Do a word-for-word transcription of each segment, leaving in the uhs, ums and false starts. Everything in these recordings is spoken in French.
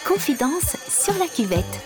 Confidence sur la cuvette.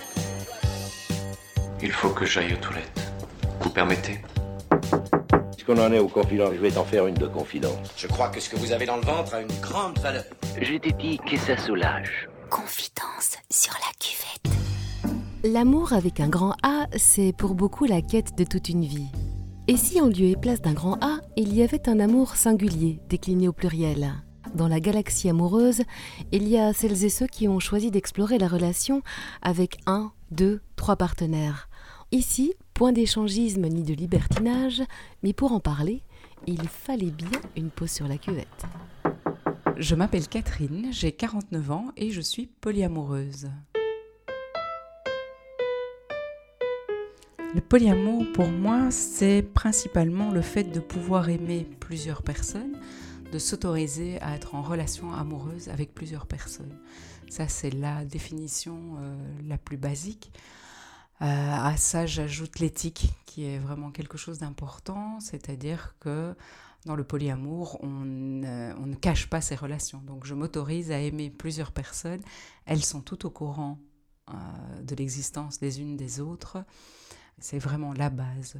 Il faut que j'aille aux toilettes. Vous permettez ? Puisqu'on en est aux confidences, je vais t'en faire une de confidence. Je crois que ce que vous avez dans le ventre a une grande valeur. Je t'ai dit que ça soulage. Confidence sur la cuvette. L'amour avec un grand A, c'est pour beaucoup la quête de toute une vie. Et si en lieu et place d'un grand A, il y avait un amour singulier, décliné au pluriel ? Dans la galaxie amoureuse, il y a celles et ceux qui ont choisi d'explorer la relation avec un, deux, trois partenaires. Ici, point d'échangisme ni de libertinage, mais pour en parler, il fallait bien une pause sur la cuvette. Je m'appelle Catherine, j'ai quarante-neuf ans et je suis polyamoureuse. Le polyamour, pour moi, c'est principalement le fait de pouvoir aimer plusieurs personnes, de s'autoriser à être en relation amoureuse avec plusieurs personnes. Ça, c'est la définition euh, la plus basique. Euh, à ça, j'ajoute l'éthique, qui est vraiment quelque chose d'important, c'est-à-dire que dans le polyamour, on, euh, on ne cache pas ses relations. Donc, je m'autorise à aimer plusieurs personnes. Elles sont toutes au courant euh, de l'existence des unes des autres. C'est vraiment la base.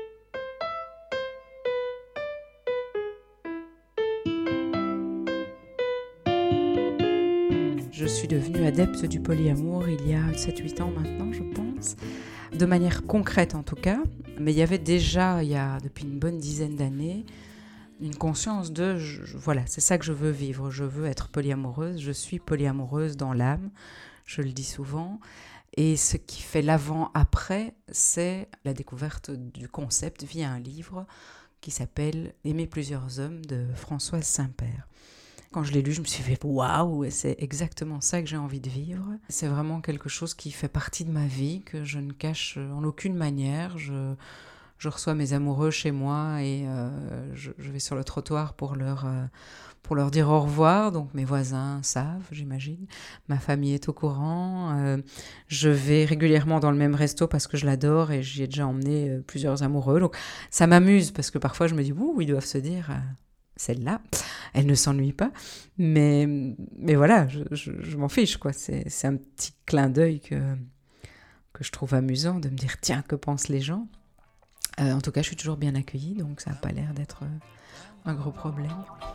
Je suis devenue adepte du polyamour il y a sept huit ans maintenant, je pense, de manière concrète en tout cas, mais il y avait déjà, il y a depuis une bonne dizaine d'années, une conscience de, je, voilà, c'est ça que je veux vivre, je veux être polyamoureuse, je suis polyamoureuse dans l'âme, je le dis souvent, et ce qui fait l'avant-après, c'est la découverte du concept via un livre qui s'appelle « Aimer plusieurs hommes » de Françoise Saint-Père. Quand je l'ai lu, je me suis fait « waouh !» C'est exactement ça que j'ai envie de vivre. C'est vraiment quelque chose qui fait partie de ma vie, que je ne cache en aucune manière. Je, je reçois mes amoureux chez moi et euh, je, je vais sur le trottoir pour leur, euh, pour leur dire au revoir. Donc mes voisins savent, j'imagine. Ma famille est au courant. Euh, je vais régulièrement dans le même resto parce que je l'adore et j'y ai déjà emmené euh, plusieurs amoureux. Donc ça m'amuse parce que parfois je me dis « ouh, ils doivent se dire... Euh, » celle-là, elle ne s'ennuie pas, mais, mais voilà, je, je, je m'en fiche, quoi. C'est, c'est un petit clin d'œil que, que je trouve amusant, de me dire, tiens, que pensent les gens ? euh, En tout cas, je suis toujours bien accueillie, donc ça n'a pas l'air d'être euh, un gros problème.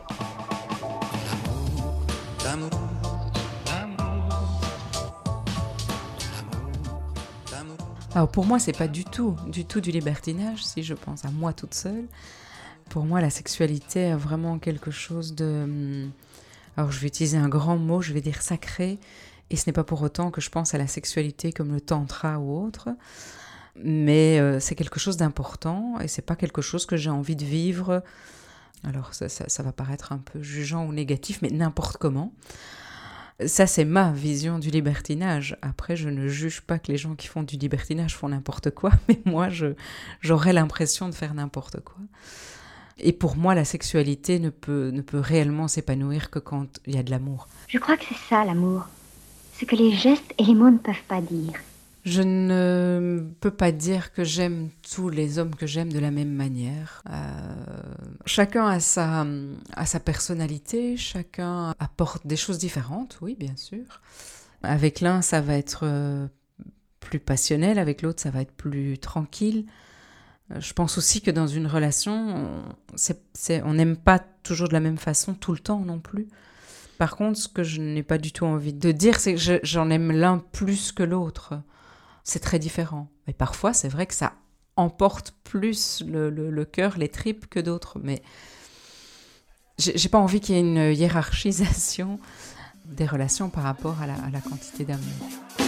L'amour, l'amour, l'amour. Alors pour moi, c'est pas du tout, du tout du libertinage, si je pense à moi toute seule. Pour moi, la sexualité est vraiment quelque chose de... Alors, je vais utiliser un grand mot, je vais dire sacré, et ce n'est pas pour autant que je pense à la sexualité comme le tantra ou autre, mais euh, c'est quelque chose d'important, et c'est pas quelque chose que j'ai envie de vivre. Alors, ça, ça, ça va paraître un peu jugeant ou négatif, mais n'importe comment. Ça, c'est ma vision du libertinage. Après, je ne juge pas que les gens qui font du libertinage font n'importe quoi, mais moi, je, j'aurais l'impression de faire n'importe quoi. Et pour moi, la sexualité ne peut, ne peut réellement s'épanouir que quand il y a de l'amour. Je crois que c'est ça, l'amour. Ce que les gestes et les mots ne peuvent pas dire. Je ne peux pas dire que j'aime tous les hommes que j'aime de la même manière. Euh, chacun a sa, a sa personnalité, chacun apporte des choses différentes, oui, bien sûr. Avec l'un, ça va être plus passionnel, avec l'autre, ça va être plus tranquille. Je pense aussi que dans une relation, c'est, c'est, on n'aime pas toujours de la même façon tout le temps non plus. Par contre, ce que je n'ai pas du tout envie de dire, c'est que je, j'en aime l'un plus que l'autre. C'est très différent. Et parfois, c'est vrai que ça emporte plus le, le, le cœur, les tripes que d'autres. Mais j'ai, j'ai pas envie qu'il y ait une hiérarchisation des relations par rapport à la, à la quantité d'amour.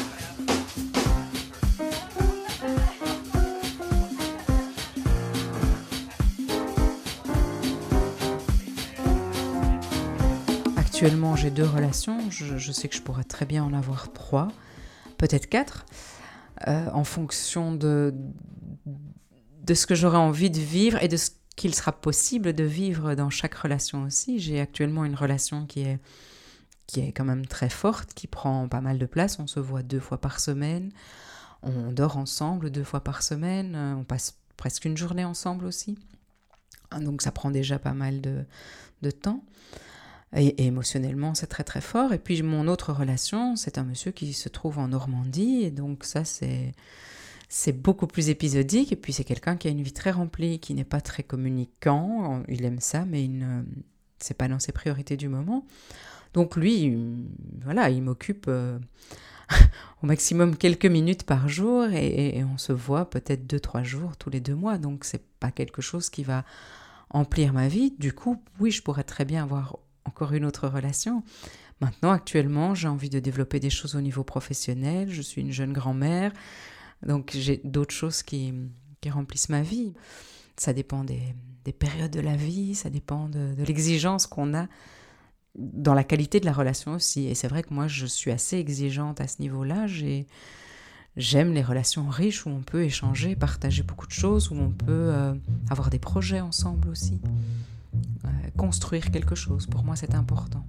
Actuellement, j'ai deux relations. Je, je sais que je pourrais très bien en avoir trois, peut-être quatre, euh, en fonction de, de ce que j'aurais envie de vivre et de ce qu'il sera possible de vivre dans chaque relation aussi. J'ai actuellement une relation qui est, qui est quand même très forte, qui prend pas mal de place. On se voit deux fois par semaine, on dort ensemble deux fois par semaine, on passe presque une journée ensemble aussi. Donc ça prend déjà pas mal de, de temps. Et, et émotionnellement, c'est très très fort. Et puis mon autre relation, c'est un monsieur qui se trouve en Normandie. Et donc ça, c'est, c'est beaucoup plus épisodique. Et puis c'est quelqu'un qui a une vie très remplie, qui n'est pas très communicant. Il aime ça, mais il ne, c'est pas dans ses priorités du moment. Donc lui, il, voilà, il m'occupe euh, au maximum quelques minutes par jour. Et, et on se voit peut-être deux, trois jours tous les deux mois. Donc c'est pas quelque chose qui va emplir ma vie. Du coup, oui, je pourrais très bien avoir encore une autre relation. Maintenant, actuellement, j'ai envie de développer des choses au niveau professionnel. Je suis une jeune grand-mère, donc j'ai d'autres choses qui, qui remplissent ma vie. Ça dépend des, des périodes de la vie, ça dépend de, de l'exigence qu'on a dans la qualité de la relation aussi. Et c'est vrai que moi, je suis assez exigeante à ce niveau-là. J'ai, j'aime les relations riches où on peut échanger, partager beaucoup de choses, où on peut euh, avoir des projets ensemble aussi. Euh, construire quelque chose, pour moi c'est important.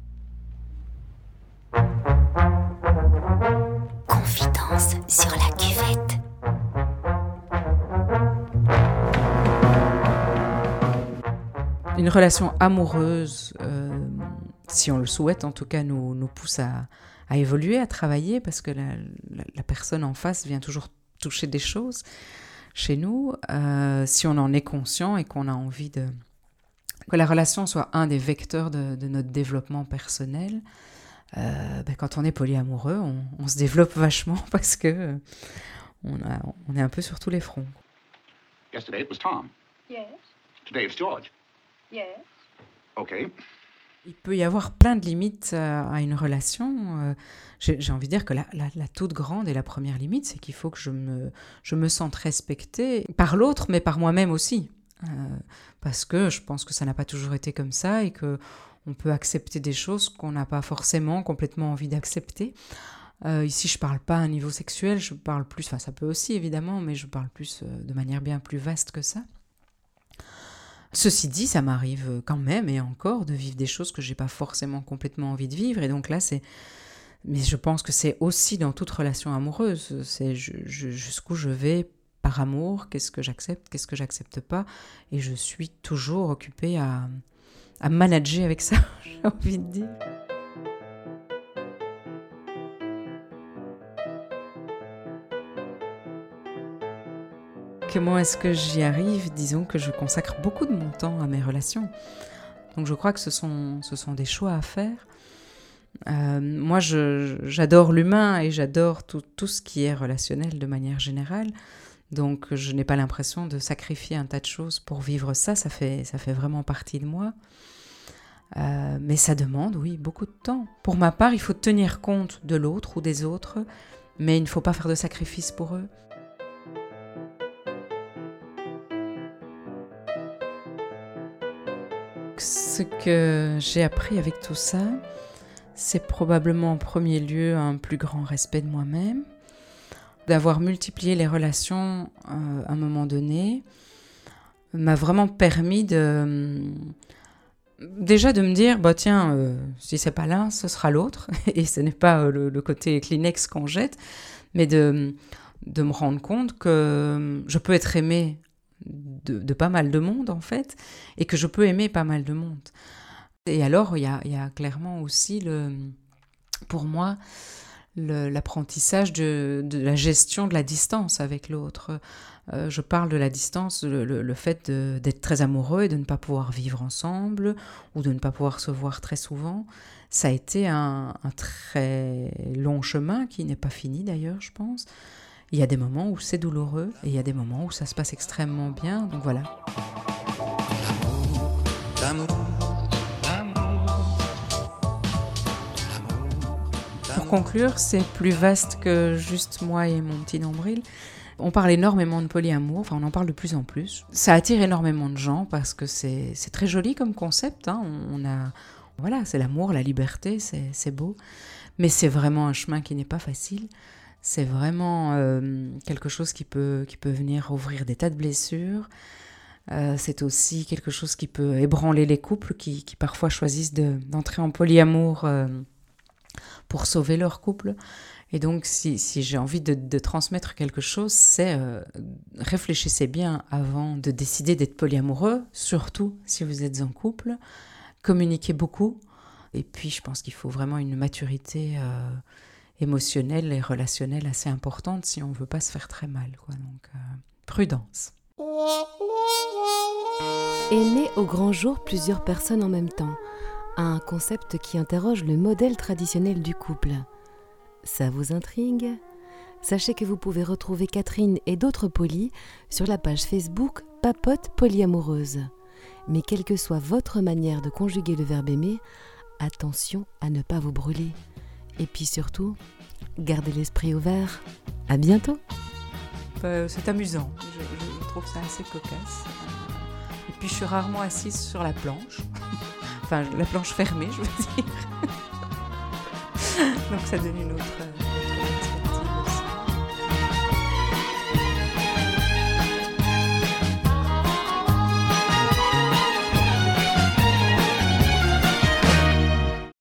Confidence sur la cuvette. Une relation amoureuse, euh, si on le souhaite en tout cas, nous, nous pousse à, à évoluer, à travailler, parce que la, la, la personne en face vient toujours toucher des choses chez nous. Euh, si on en est conscient et qu'on a envie de que la relation soit un des vecteurs de, de notre développement personnel, euh, ben quand on est polyamoureux, on, on se développe vachement parce que euh, on, a, on est un peu sur tous les fronts. Yesterday it was Tom. Yes. Today it's George. Yes. Okay. Il peut y avoir plein de limites à, à une relation. Euh, j'ai, j'ai envie de dire que la, la, la toute grande et la première limite, c'est qu'il faut que je me, je me sente respectée par l'autre, mais par moi-même aussi. Euh, parce que je pense que ça n'a pas toujours été comme ça et qu'on peut accepter des choses qu'on n'a pas forcément complètement envie d'accepter. Euh, ici, je ne parle pas à un niveau sexuel, je parle plus, enfin ça peut aussi évidemment, mais je parle plus euh, de manière bien plus vaste que ça. Ceci dit, ça m'arrive quand même et encore de vivre des choses que je n'ai pas forcément complètement envie de vivre. Et donc là, c'est... Mais je pense que c'est aussi dans toute relation amoureuse, c'est je, je, jusqu'où je vais par amour, qu'est-ce que j'accepte, qu'est-ce que j'accepte pas, et je suis toujours occupée à, à manager avec ça, j'ai envie de dire. Comment est-ce que j'y arrive ? Disons que je consacre beaucoup de mon temps à mes relations. Donc je crois que ce sont, ce sont des choix à faire. Euh, moi, je, j'adore l'humain et j'adore tout, tout ce qui est relationnel de manière générale. Donc, je n'ai pas l'impression de sacrifier un tas de choses pour vivre ça. Ça fait, ça fait vraiment partie de moi. Euh, mais ça demande, oui, beaucoup de temps. Pour ma part, il faut tenir compte de l'autre ou des autres, mais il ne faut pas faire de sacrifices pour eux. Ce que j'ai appris avec tout ça, c'est probablement en premier lieu un plus grand respect de moi-même. D'avoir multiplié les relations euh, à un moment donné m'a vraiment permis de déjà de me dire bah tiens euh, si c'est pas l'un ce sera l'autre et ce n'est pas euh, le, le côté Kleenex qu'on jette, mais de de me rendre compte que je peux être aimée de, de pas mal de monde en fait et que je peux aimer pas mal de monde. Et alors il y a il y a clairement aussi le pour moi Le, l'apprentissage de, de la gestion de la distance avec l'autre. Euh, je parle de la distance, le, le, le fait de, d'être très amoureux et de ne pas pouvoir vivre ensemble ou de ne pas pouvoir se voir très souvent. Ça a été un, un très long chemin qui n'est pas fini d'ailleurs, je pense. Il y a des moments où c'est douloureux et il y a des moments où ça se passe extrêmement bien. Donc voilà. L'amour, Pour conclure, c'est plus vaste que juste moi et mon petit nombril. On parle énormément de polyamour, enfin on en parle de plus en plus. Ça attire énormément de gens parce que c'est, c'est très joli comme concept. Hein. On a, voilà, c'est l'amour, la liberté, c'est, c'est beau. Mais c'est vraiment un chemin qui n'est pas facile. C'est vraiment euh, quelque chose qui peut, qui peut venir ouvrir des tas de blessures. Euh, c'est aussi quelque chose qui peut ébranler les couples qui, qui parfois choisissent de, d'entrer en polyamour euh, pour sauver leur couple. Et donc, si, si j'ai envie de, de transmettre quelque chose, c'est euh, réfléchissez bien avant de décider d'être polyamoureux, surtout si vous êtes en couple. Communiquez beaucoup, Et puis, je pense qu'il faut vraiment une maturité euh, émotionnelle et relationnelle assez importante si on ne veut pas se faire très mal, quoi. Donc, euh, prudence. Est né au grand jour plusieurs personnes en même temps. Un concept qui interroge le modèle traditionnel du couple. Ça vous intrigue ? Sachez que vous pouvez retrouver Catherine et d'autres polis sur la page Facebook Papote Polyamoureuse. Mais quelle que soit votre manière de conjuguer le verbe aimer, attention à ne pas vous brûler. Et puis surtout, gardez l'esprit ouvert. À bientôt. Euh, c'est amusant, je, je trouve ça assez cocasse. Et puis je suis rarement assise sur la planche. Enfin, la planche fermée, je veux dire. Donc ça donne une autre...